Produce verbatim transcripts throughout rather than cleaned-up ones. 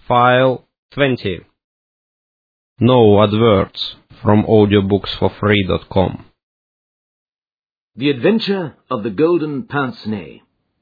File twenty. No adverts from audiobooks for free dot com. The Adventure of the Golden Pince-Nez.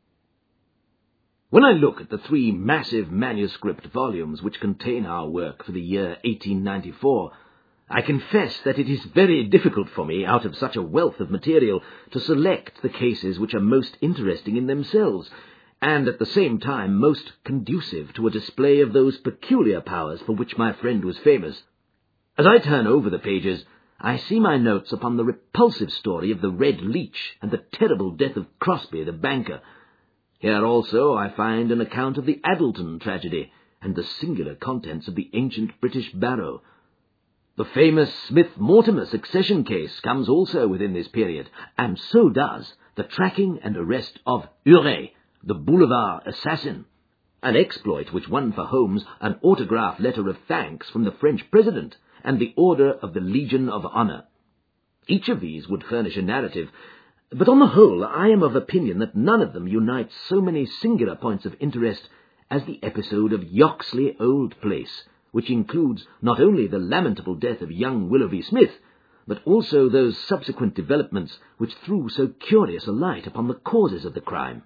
When I look at the three massive manuscript volumes which contain our work for the year eighteen ninety-four, I confess that it is very difficult for me, out of such a wealth of material, to select the cases which are most interesting in themselves, and at the same time most conducive to a display of those peculiar powers for which my friend was famous. As I turn over the pages, I see my notes upon the repulsive story of the Red Leech and the terrible death of Crosby the banker. Here also I find an account of the Addleton tragedy and the singular contents of the ancient British Barrow. The famous Smith-Mortimer succession case comes also within this period, and so does the tracking and arrest of Huret, the boulevard assassin, an exploit which won for Holmes an autograph letter of thanks from the French president and the Order of the Legion of Honor. Each of these would furnish a narrative, but on the whole I am of opinion that none of them unites so many singular points of interest as the episode of Yoxley Old Place, which includes not only the lamentable death of young Willoughby Smith, but also those subsequent developments which threw so curious a light upon the causes of the crime.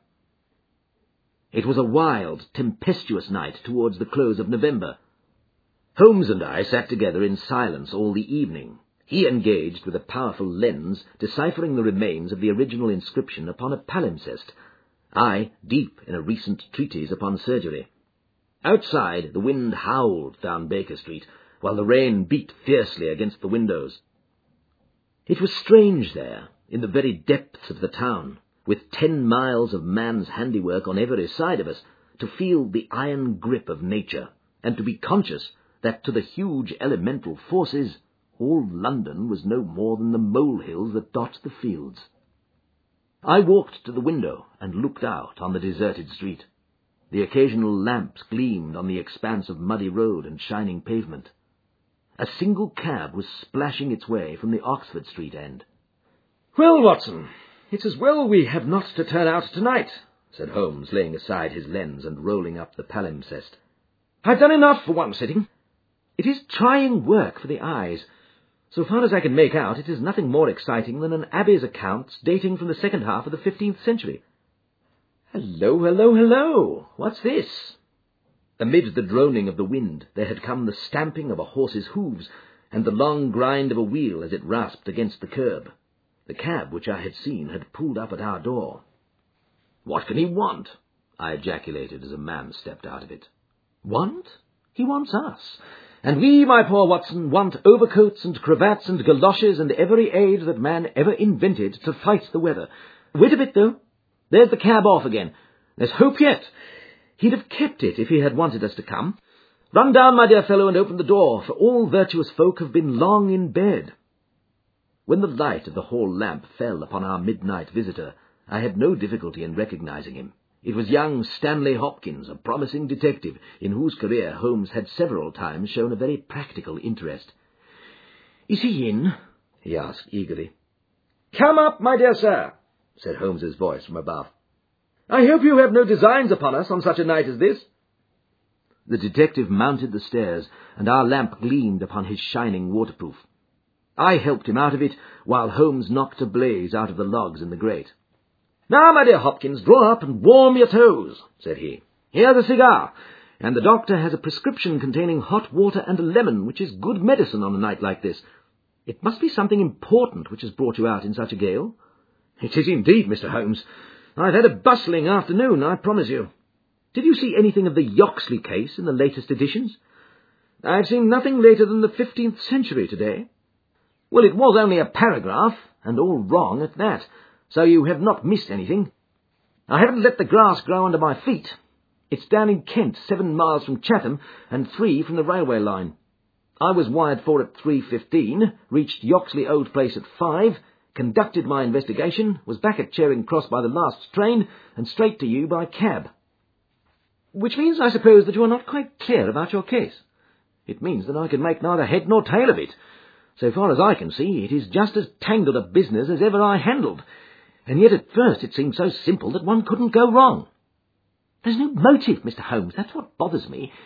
It was a wild, tempestuous night towards the close of November. Holmes and I sat together in silence all the evening, he engaged with a powerful lens deciphering the remains of the original inscription upon a palimpsest, I deep in a recent treatise upon surgery. Outside the wind howled down Baker Street, while the rain beat fiercely against the windows. It was strange there, in the very depths of the town, with ten miles of man's handiwork on every side of us, to feel the iron grip of nature, and to be conscious that to the huge elemental forces all London was no more than the molehills that dot the fields. I walked to the window and looked out on the deserted street. The occasional lamps gleamed on the expanse of muddy road and shining pavement. A single cab was splashing its way from the Oxford Street end. "Well, Watson, it's as well we have not to turn out tonight," said Holmes, laying aside his lens and rolling up the palimpsest. "I've done enough for one sitting. It is trying work for the eyes. So far as I can make out, it is nothing more exciting than an abbey's accounts dating from the second half of the fifteenth century. Hello, hello, hello! What's this?" Amid the droning of the wind there had come the stamping of a horse's hoofs and the long grind of a wheel as it rasped against the curb. The cab which I had seen had pulled up at our door. "What can he want?" I ejaculated as a man stepped out of it. "Want? He wants us. And we, my poor Watson, want overcoats and cravats and galoshes and every aid that man ever invented to fight the weather. Wait a bit, though. There's the cab off again. There's hope yet. He'd have kept it if he had wanted us to come. Run down, my dear fellow, and open the door, for all virtuous folk have been long in bed." When the light of the hall lamp fell upon our midnight visitor, I had no difficulty in recognizing him. It was young Stanley Hopkins, a promising detective, in whose career Holmes had several times shown a very practical interest. "Is he in?" he asked eagerly. "Come up, my dear sir," said Holmes's voice from above. "I hope you have no designs upon us on such a night as this." The detective mounted the stairs, and our lamp gleamed upon his shining waterproof. I helped him out of it, while Holmes knocked a blaze out of the logs in the grate. "Now, my dear Hopkins, draw up and warm your toes," said he. "Here's a cigar, and the doctor has a prescription containing hot water and a lemon, which is good medicine on a night like this. It must be something important which has brought you out in such a gale." "It is indeed, Mister Holmes. I've had a bustling afternoon, I promise you. Did you see anything of the Yoxley case in the latest editions?" "I've seen nothing later than the fifteenth century today." "Well, it was only a paragraph, and all wrong at that, so you have not missed anything. I haven't let the grass grow under my feet. It's down in Kent, seven miles from Chatham, and three from the railway line. I was wired for at three fifteen, reached Yoxley Old Place at five, conducted my investigation, was back at Charing Cross by the last train, and straight to you by cab." "Which means, I suppose, that you are not quite clear about your case." "It means that I can make neither head nor tail of it. So far as I can see, it is just as tangled a business as ever I handled, and yet at first it seemed so simple that one couldn't go wrong." "There's no motive, Mister Holmes, that's what bothers me.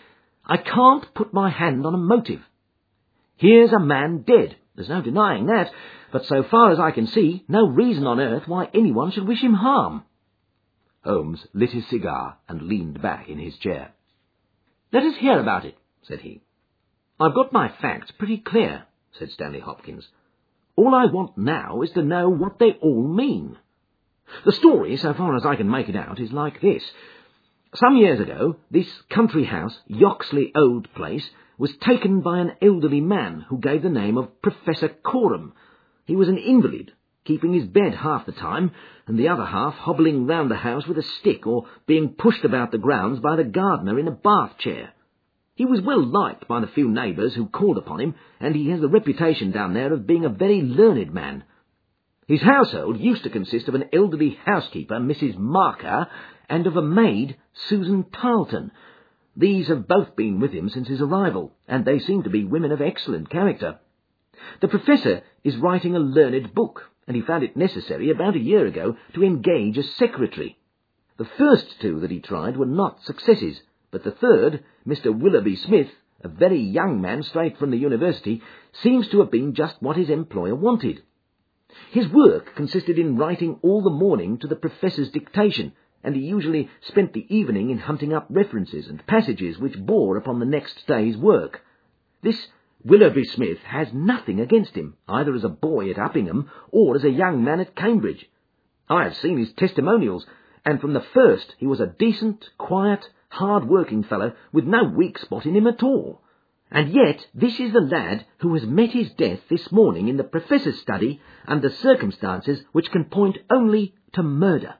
I can't put my hand on a motive. Here's a man dead, there's no denying that, but so far as I can see, no reason on earth why anyone should wish him harm." Holmes lit his cigar and leaned back in his chair. "Let us hear about it," said he. "I've got my facts pretty clear," said Stanley Hopkins. "All I want now is to know what they all mean. The story, so far as I can make it out, is like this. Some years ago, this country house, Yoxley Old Place, was taken by an elderly man who gave the name of Professor Coram. He was an invalid, keeping his bed half the time, and the other half hobbling round the house with a stick or being pushed about the grounds by the gardener in a bath chair. He was well liked by the few neighbours who called upon him, and he has the reputation down there of being a very learned man. His household used to consist of an elderly housekeeper, Missus Marker, and of a maid, Susan Tarleton. These have both been with him since his arrival, and they seem to be women of excellent character. The professor is writing a learned book, and he found it necessary about a year ago to engage a secretary. The first two that he tried were not successes, but the third, Mister Willoughby Smith, a very young man straight from the university, seems to have been just what his employer wanted. His work consisted in writing all the morning to the professor's dictation, and he usually spent the evening in hunting up references and passages which bore upon the next day's work. This Willoughby Smith has nothing against him, either as a boy at Uppingham or as a young man at Cambridge. I have seen his testimonials, and from the first he was a decent, quiet, hard-working fellow with no weak spot in him at all. And yet this is the lad who has met his death this morning in the professor's study under circumstances which can point only to murder."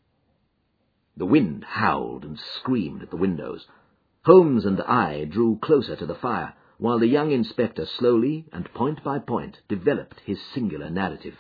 The wind howled and screamed at the windows. Holmes and I drew closer to the fire, while the young inspector slowly and point by point developed his singular narrative.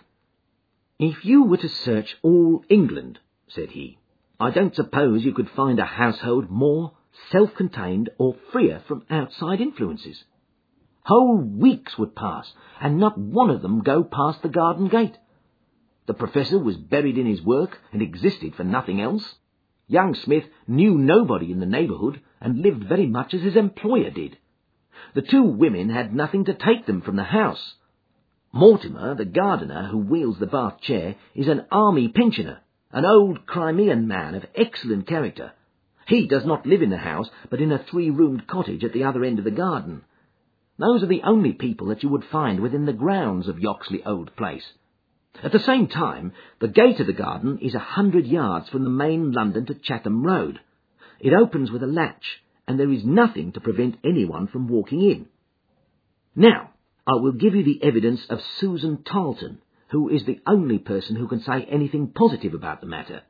"If you were to search all England," said he, "I don't suppose you could find a household more self-contained or freer from outside influences. Whole weeks would pass, and not one of them go past the garden gate. The professor was buried in his work and existed for nothing else. Young Smith knew nobody in the neighbourhood and lived very much as his employer did. The two women had nothing to take them from the house. Mortimer, the gardener who wheels the bath chair, is an army pensioner, an old Crimean man of excellent character. He does not live in the house, but in a three-roomed cottage at the other end of the garden. Those are the only people that you would find within the grounds of Yoxley Old Place. At the same time, the gate of the garden is a hundred yards from the main London to Chatham Road. It opens with a latch, and there is nothing to prevent anyone from walking in. Now, I will give you the evidence of Susan Tarleton, who is the only person who can say anything positive about the matter.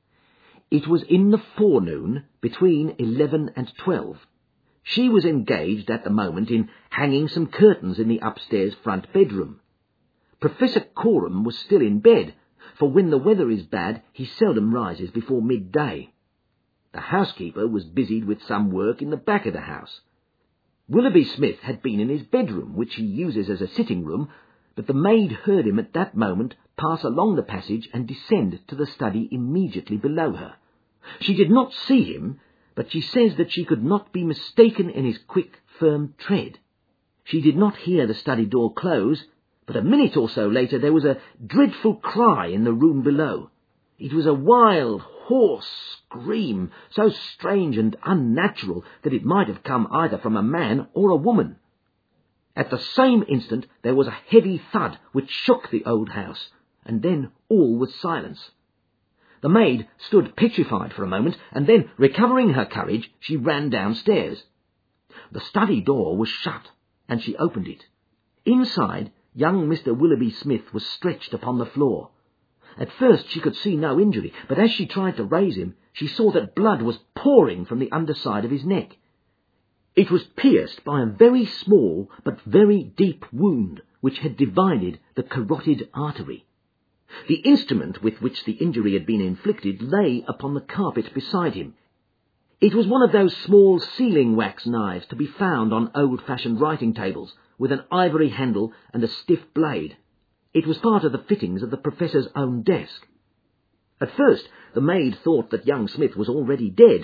It was in the forenoon, between eleven and twelve. She was engaged at the moment in hanging some curtains in the upstairs front bedroom. Professor Coram was still in bed, for when the weather is bad he seldom rises before midday. The housekeeper was busied with some work in the back of the house. Willoughby Smith had been in his bedroom, which he uses as a sitting room, but the maid heard him at that moment pass along the passage and descend to the study immediately below her. She did not see him, but she says that she could not be mistaken in his quick, firm tread. She did not hear the study door close, but a minute or so later there was a dreadful cry in the room below. It was a wild, hoarse scream, so strange and unnatural that it might have come either from a man or a woman. At the same instant there was a heavy thud which shook the old house, and then all was silence. The maid stood petrified for a moment, and then, recovering her courage, she ran downstairs. The study door was shut, and she opened it. Inside, young Mister Willoughby Smith was stretched upon the floor. At first she could see no injury, but as she tried to raise him, she saw that blood was pouring from the underside of his neck. It was pierced by a very small but very deep wound, which had divided the carotid artery. The instrument with which the injury had been inflicted lay upon the carpet beside him. It was one of those small sealing-wax knives to be found on old-fashioned writing tables, with an ivory handle and a stiff blade. It was part of the fittings of the professor's own desk. At first the maid thought that young Smith was already dead,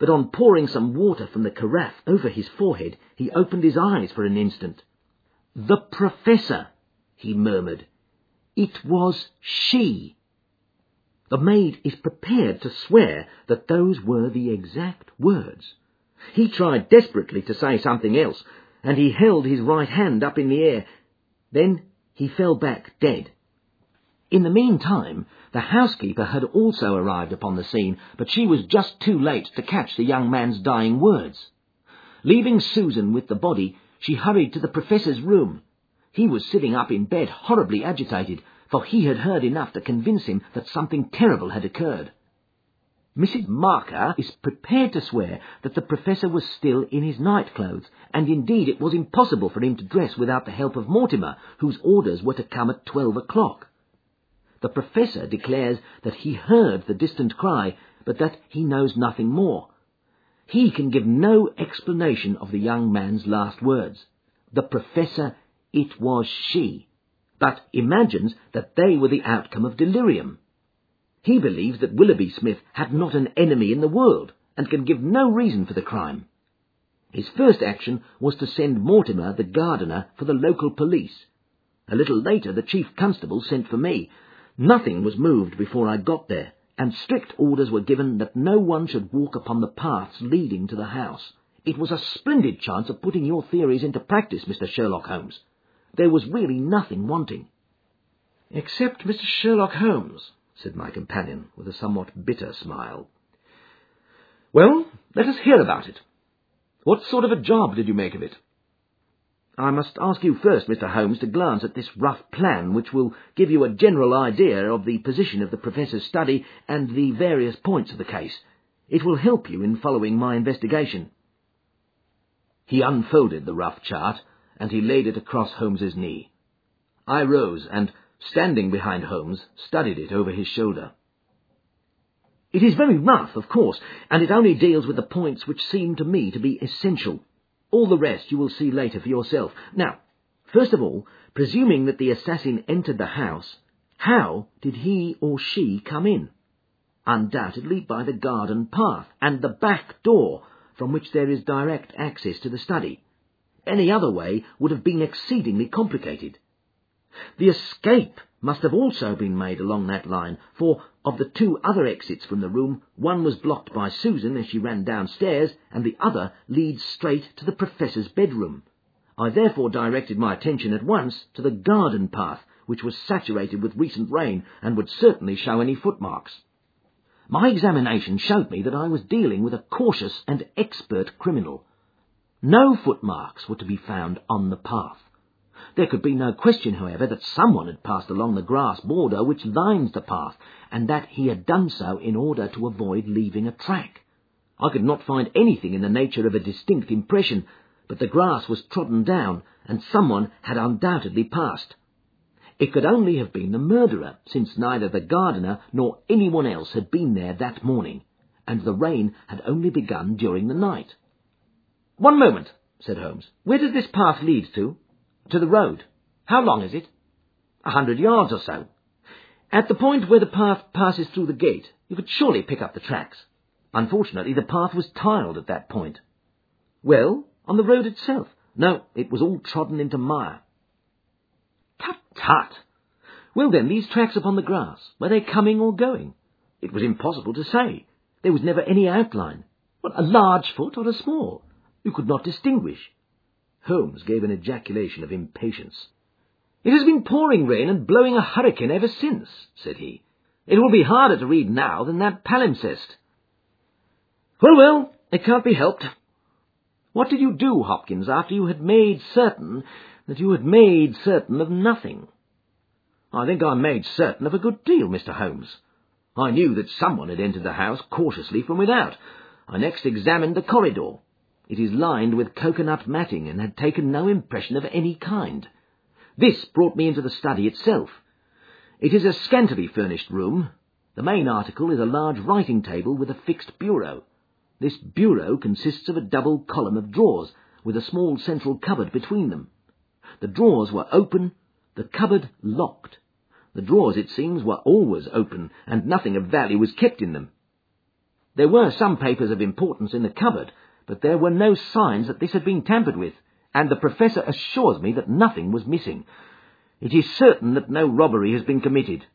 but on pouring some water from the carafe over his forehead, he opened his eyes for an instant. "The Professor," he murmured. "It was she." The maid is prepared to swear that those were the exact words. He tried desperately to say something else, and he held his right hand up in the air. Then he fell back dead. In the meantime, the housekeeper had also arrived upon the scene, but she was just too late to catch the young man's dying words. Leaving Susan with the body, she hurried to the Professor's room. He was sitting up in bed, horribly agitated, for he had heard enough to convince him that something terrible had occurred. Missus Marker is prepared to swear that the Professor was still in his night-clothes, and indeed it was impossible for him to dress without the help of Mortimer, whose orders were to come at twelve o'clock. The Professor declares that he heard the distant cry, but that he knows nothing more. He can give no explanation of the young man's last words. The Professor, it was she, but imagines that they were the outcome of delirium. He believes that Willoughby Smith had not an enemy in the world, and can give no reason for the crime. His first action was to send Mortimer, the gardener, for the local police. A little later the chief constable sent for me. Nothing was moved before I got there, and strict orders were given that no one should walk upon the paths leading to the house. It was a splendid chance of putting your theories into practice, Mister Sherlock Holmes. There was really nothing wanting. "Except Mister Sherlock Holmes," said my companion, with a somewhat bitter smile. "Well, let us hear about it. What sort of a job did you make of it?" "I must ask you first, Mister Holmes, to glance at this rough plan, which will give you a general idea of the position of the Professor's study and the various points of the case. It will help you in following my investigation." He unfolded the rough chart, and he laid it across Holmes's knee. I rose, and, standing behind Holmes, studied it over his shoulder. "It is very rough, of course, and it only deals with the points which seem to me to be essential. All the rest you will see later for yourself. Now, first of all, presuming that the assassin entered the house, how did he or she come in? Undoubtedly by the garden path and the back door, from which there is direct access to the study. Any other way would have been exceedingly complicated. The escape must have also been made along that line, for of the two other exits from the room, one was blocked by Susan as she ran downstairs, and the other leads straight to the Professor's bedroom. I therefore directed my attention at once to the garden path, which was saturated with recent rain and would certainly show any footmarks. My examination showed me that I was dealing with a cautious and expert criminal. No footmarks were to be found on the path. There could be no question, however, that someone had passed along the grass border which lines the path, and that he had done so in order to avoid leaving a track. I could not find anything in the nature of a distinct impression, but the grass was trodden down, and someone had undoubtedly passed. It could only have been the murderer, since neither the gardener nor anyone else had been there that morning, and the rain had only begun during the night. "One moment," said Holmes. "Where does this path lead to?" "To the road. How long is it?" "A hundred yards or so." "At the point where the path passes through the gate, you could surely pick up the tracks. Unfortunately, the path was tiled at that point." "Well, on the road itself?" "No, it was all trodden into mire." "Tut, tut! Well then, these tracks upon the grass, were they coming or going?" "It was impossible to say. There was never any outline. What, a large foot or a small? You could not distinguish." Holmes gave an ejaculation of impatience. "It has been pouring rain and blowing a hurricane ever since," said he. "It will be harder to read now than that palimpsest." "Well, well, it can't be helped. What did you do, Hopkins, after you had made certain that you had made certain of nothing?" "I think I made certain of a good deal, Mister Holmes. I knew that someone had entered the house cautiously from without. I next examined the corridor. It is lined with coconut matting and had taken no impression of any kind. This brought me into the study itself. It is a scantily furnished room. The main article is a large writing table with a fixed bureau. This bureau consists of a double column of drawers, with a small central cupboard between them. The drawers were open, the cupboard locked. The drawers, it seems, were always open, and nothing of value was kept in them." There were some papers of importance in the cupboard, but there were no signs that this had been tampered with, and the Professor assures me that nothing was missing. It is certain that no robbery has been committed.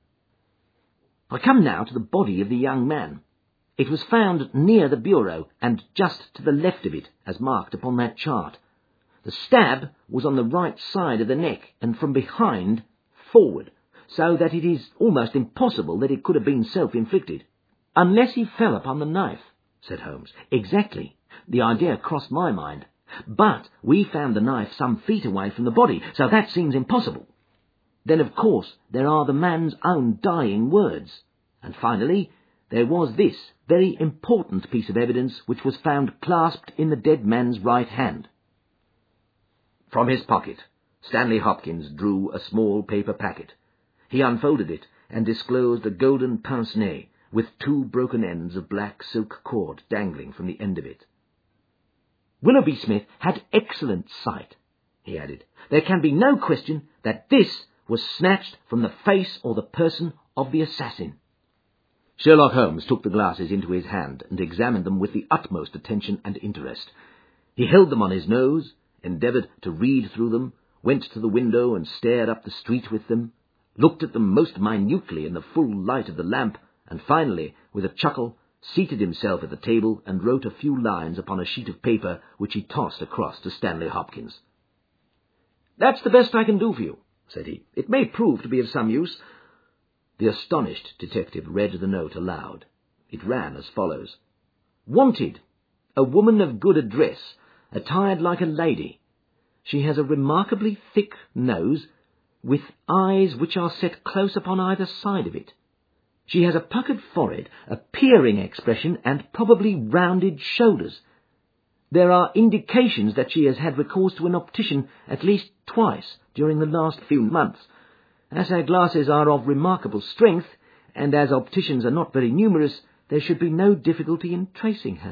I come now to the body of the young man. It was found near the bureau, and just to the left of it, as marked upon that chart. The stab was on the right side of the neck, and from behind, forward, so that it is almost impossible that it could have been self-inflicted. Unless he fell upon the knife, said Holmes. Exactly. The idea crossed my mind. But we found the knife some feet away from the body, so that seems impossible. Then, of course, there are the man's own dying words. And finally, there was this very important piece of evidence which was found clasped in the dead man's right hand. From his pocket, Stanley Hopkins drew a small paper packet. He unfolded it and disclosed a golden pince-nez with two broken ends of black silk cord dangling from the end of it. Willoughby Smith had excellent sight, he added. There can be no question that this was snatched from the face or the person of the assassin. Sherlock Holmes took the glasses into his hand and examined them with the utmost attention and interest. He held them on his nose, endeavoured to read through them, went to the window and stared up the street with them, looked at them most minutely in the full light of the lamp, and finally, with a chuckle, seated himself at the table and wrote a few lines upon a sheet of paper which he tossed across to Stanley Hopkins. "That's the best I can do for you," said he. "It may prove to be of some use." The astonished detective read the note aloud. It ran as follows. "Wanted, a woman of good address, attired like a lady. She has a remarkably thick nose, with eyes which are set close upon either side of it. She has a puckered forehead, a peering expression, and probably rounded shoulders. There are indications that she has had recourse to an optician at least twice during the last few months. As her glasses are of remarkable strength, and as opticians are not very numerous, there should be no difficulty in tracing her."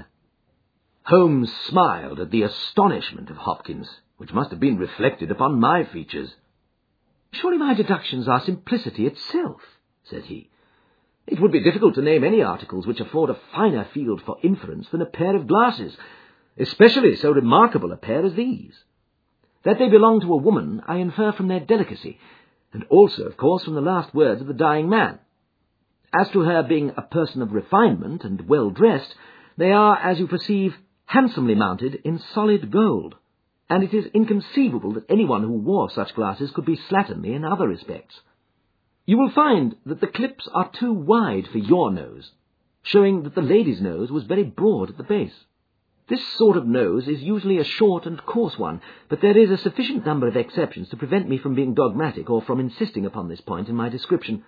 Holmes smiled at the astonishment of Hopkins, which must have been reflected upon my features. "Surely my deductions are simplicity itself," said he. "It would be difficult to name any articles which afford a finer field for inference than a pair of glasses, especially so remarkable a pair as these. That they belong to a woman I infer from their delicacy, and also, of course, from the last words of the dying man. As to her being a person of refinement and well-dressed, they are, as you perceive, handsomely mounted in solid gold, and it is inconceivable that anyone who wore such glasses could be slatternly in other respects. You will find that the clips are too wide for your nose, showing that the lady's nose was very broad at the base. This sort of nose is usually a short and coarse one, but there is a sufficient number of exceptions to prevent me from being dogmatic or from insisting upon this point in my description.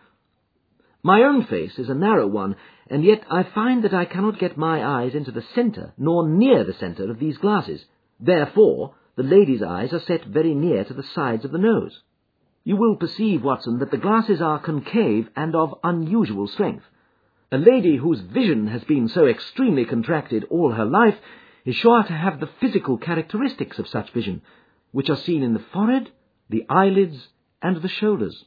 My own face is a narrow one, and yet I find that I cannot get my eyes into the centre, nor near the centre of these glasses. Therefore, the lady's eyes are set very near to the sides of the nose. You will perceive, Watson, that the glasses are concave and of unusual strength. A lady whose vision has been so extremely contracted all her life is sure to have the physical characteristics of such vision, which are seen in the forehead, the eyelids, and the shoulders."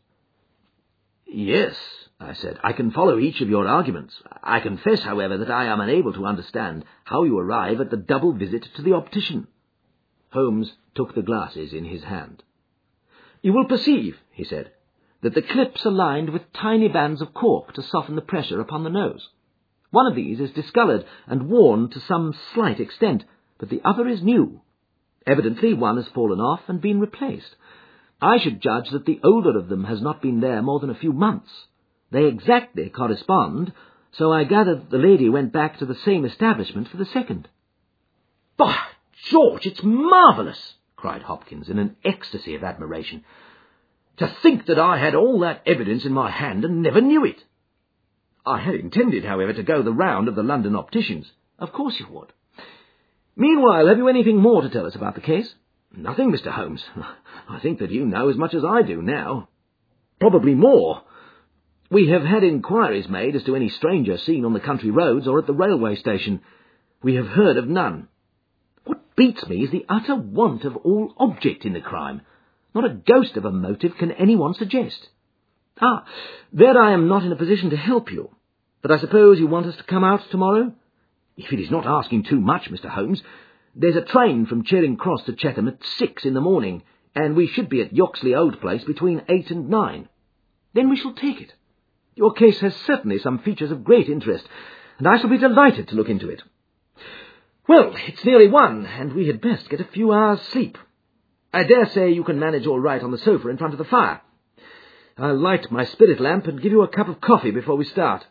"Yes," I said, "I can follow each of your arguments. I confess, however, that I am unable to understand how you arrive at the double visit to the optician." Holmes took the glasses in his hand. "You will perceive," he said, "that the clips are lined with tiny bands of cork to soften the pressure upon the nose. One of these is discoloured and worn to some slight extent, but the other is new. Evidently one has fallen off and been replaced. I should judge that the older of them has not been there more than a few months. They exactly correspond, so I gather that the lady went back to the same establishment for the second." "By George, it's marvellous!" cried Hopkins in an ecstasy of admiration. "To think that I had all that evidence in my hand and never knew it! I had intended, however, to go the round of the London opticians." "Of course you would. Meanwhile, have you anything more to tell us about the case?" "Nothing, Mister Holmes. I think that you know as much as I do now. Probably more. We have had inquiries made as to any stranger seen on the country roads or at the railway station. We have heard of none. What beats me is the utter want of all object in the crime. Not a ghost of a motive can anyone suggest. Ah, there I am not in a position to help you. But I suppose you want us to come out tomorrow? If it is not asking too much, Mister Holmes, there's a train from Charing Cross to Chatham at six in the morning, and we should be at Yoxley Old Place between eight and nine. Then we shall take it. Your case has certainly some features of great interest, and I shall be delighted to look into it. Well, it's nearly one, and we had best get a few hours' sleep. I dare say you can manage all right on the sofa in front of the fire. I'll light my spirit lamp and give you a cup of coffee before we start.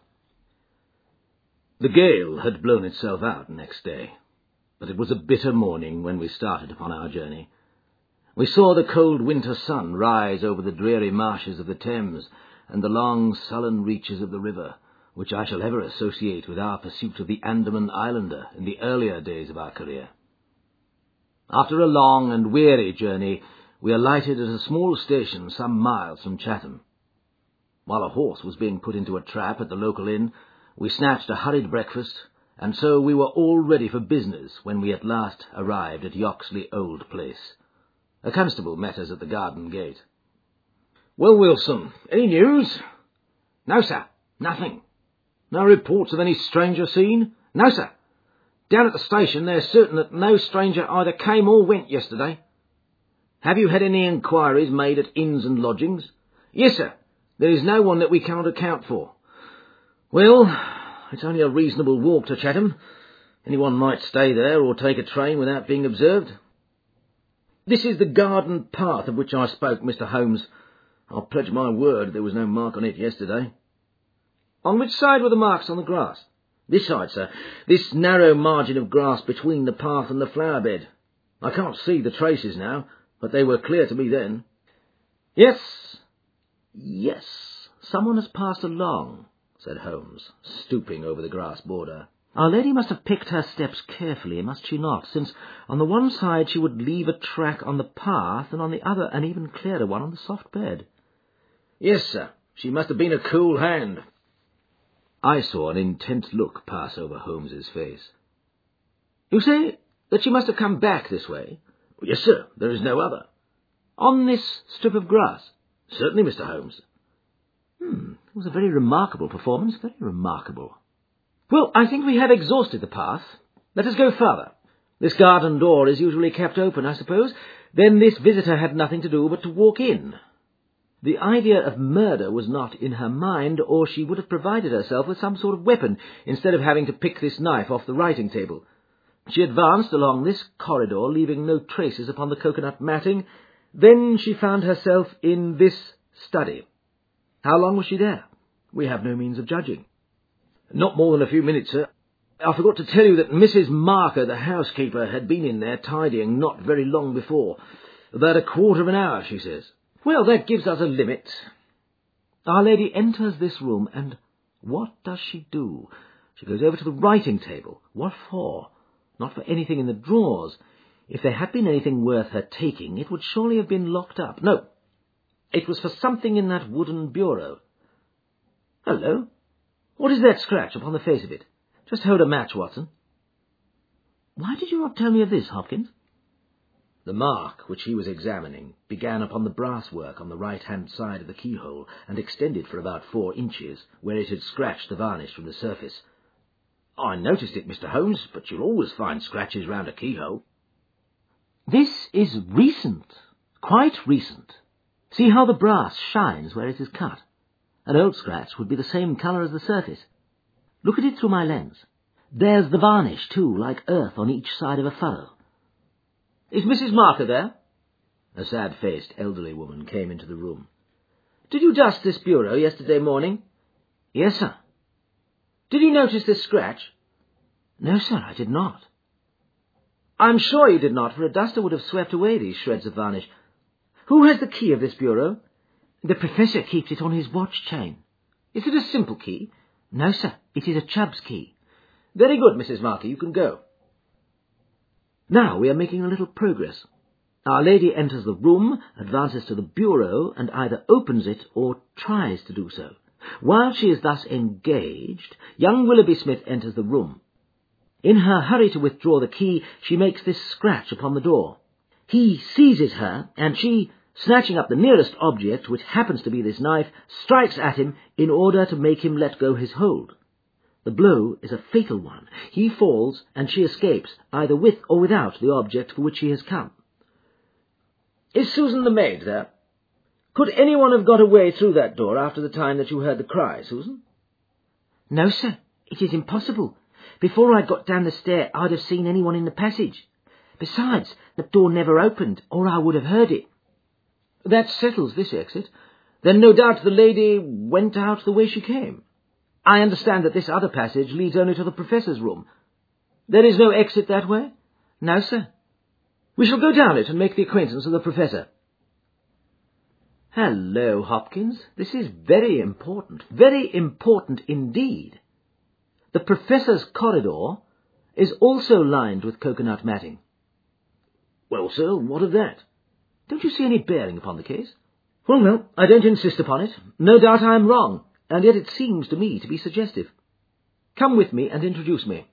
The gale had blown itself out next day, but it was a bitter morning when we started upon our journey. We saw the cold winter sun rise over the dreary marshes of the Thames and the long sullen reaches of the river, which I shall ever associate with our pursuit of the Andaman Islander in the earlier days of our career. After a long and weary journey, we alighted at a small station some miles from Chatham. While a horse was being put into a trap at the local inn, we snatched a hurried breakfast, and so we were all ready for business when we at last arrived at Yoxley Old Place. A constable met us at the garden gate. "Well, Wilson, any news?" "No, sir, nothing." "No reports of any stranger seen?" "No, sir. Down at the station they're certain that no stranger either came or went yesterday." "Have you had any inquiries made at inns and lodgings?" "Yes, sir. There is no one that we cannot account for." "Well, it's only a reasonable walk to Chatham. Anyone might stay there or take a train without being observed." "This is the garden path of which I spoke, Mister Holmes. I'll pledge my word there was no mark on it yesterday." "On which side were the marks on the grass?" "This side, sir. This narrow margin of grass between the path and the flower bed. I can't see the traces now, but they were clear to me then." "Yes, yes, someone has passed along," said Holmes, stooping over the grass border. "Our lady must have picked her steps carefully, must she not, since on the one side she would leave a track on the path, and on the other an even clearer one on the soft bed." "Yes, sir, she must have been a cool hand." I saw an intent look pass over Holmes's face. "You say that she must have come back this way?" "Yes, sir, there is no other." "On this strip of grass?" "Certainly, Mister Holmes." Hmm, it was a very remarkable performance, very remarkable. "Well, I think we have exhausted the path. Let us go further. This garden door is usually kept open, I suppose. Then this visitor had nothing to do but to walk in. The idea of murder was not in her mind, or she would have provided herself with some sort of weapon, instead of having to pick this knife off the writing table. She advanced along this corridor, leaving no traces upon the coconut matting. Then she found herself in this study. How long was she there? We have no means of judging." "Not more than a few minutes, sir. I forgot to tell you that Missus Marker, the housekeeper, had been in there tidying not very long before. About a quarter of an hour, she says." "Well, that gives us a limit." Our lady enters this room, and what does she do? She goes over to the writing table. What for? Not for anything in the drawers. If there had been anything worth her taking, it would surely have been locked up. No, it was for something in that wooden bureau. Hello, what is that scratch upon the face of it? Just hold a match, Watson. Why did you not tell me of this, Hopkins? The mark which he was examining began upon the brasswork on the right-hand side of the keyhole and extended for about four inches, where it had scratched the varnish from the surface. "I noticed it, Mister Holmes, but you'll always find scratches round a keyhole." "This is recent, quite recent. See how the brass shines where it is cut. An old scratch would be the same colour as the surface. Look at it through my lens. There's the varnish, too, like earth on each side of a furrow." "Is Missus Marker there?" A sad-faced elderly woman came into the room. "Did you dust this bureau yesterday morning?" "Yes, sir." "Did you notice this scratch?" "No, sir, I did not." "I'm sure you did not, for a duster would have swept away these shreds of varnish. Who has the key of this bureau?" "The Professor keeps it on his watch chain." "Is it a simple key?" "No, sir, it is a Chubb's key." "Very good, Missus Marker, you can go." Now we are making a little progress. Our lady enters the room, advances to the bureau, and either opens it or tries to do so. While she is thus engaged, young Willoughby Smith enters the room. In her hurry to withdraw the key, she makes this scratch upon the door. He seizes her, and she, snatching up the nearest object, which happens to be this knife, strikes at him in order to make him let go his hold. The blow is a fatal one. He falls, and she escapes, either with or without the object for which she has come. Is Susan the maid there? Could anyone have got away through that door after the time that you heard the cry, Susan? No, sir. It is impossible. Before I got down the stair, I'd have seen anyone in the passage. Besides, the door never opened, or I would have heard it. That settles this exit. Then no doubt the lady went out the way she came. I understand that this other passage leads only to the professor's room. There is no exit that way? No, sir. We shall go down it and make the acquaintance of the professor. Hello, Hopkins. This is very important, very important indeed. The professor's corridor is also lined with coconut matting. Well, sir, what of that? Don't you see any bearing upon the case? Well, well, I don't insist upon it. No doubt I am wrong, and yet it seems to me to be suggestive. Come with me and introduce me.